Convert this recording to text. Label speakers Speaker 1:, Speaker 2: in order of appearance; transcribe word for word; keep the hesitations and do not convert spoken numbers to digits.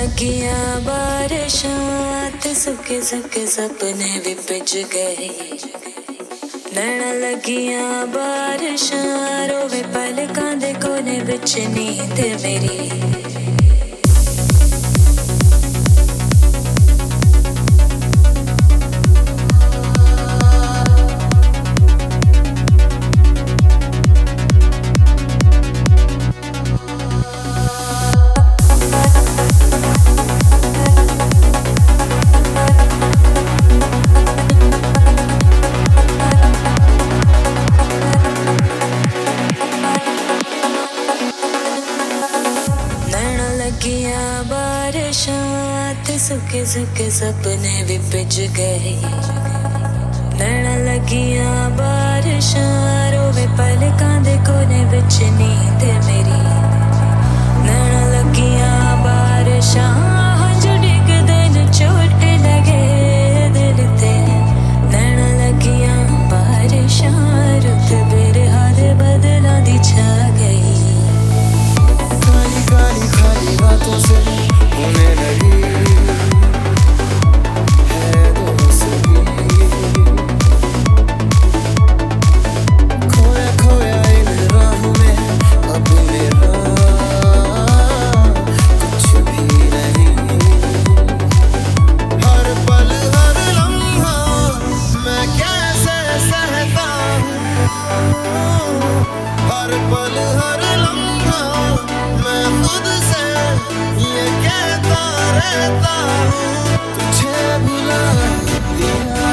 Speaker 1: लगियां बारिशां ते सुके सुके सपने भी भिज गए। नैना लगियां बारिशां रोवे पलकां दे कोने विच नींद मेरी। सुके सुके सपने भी भिज गए। नैना लगियां बारिशां रोवे पलकां दे कोने विच नींद मेरी। नैना लगियां बारिशां हंझ डिगदे न चोट लगे दिल ते। नैना लगियां बारिशां रुत बिरहा दे बदलां दी छा गई।
Speaker 2: काली काली खाली बातों से होने लगी तुझे भुला दिया।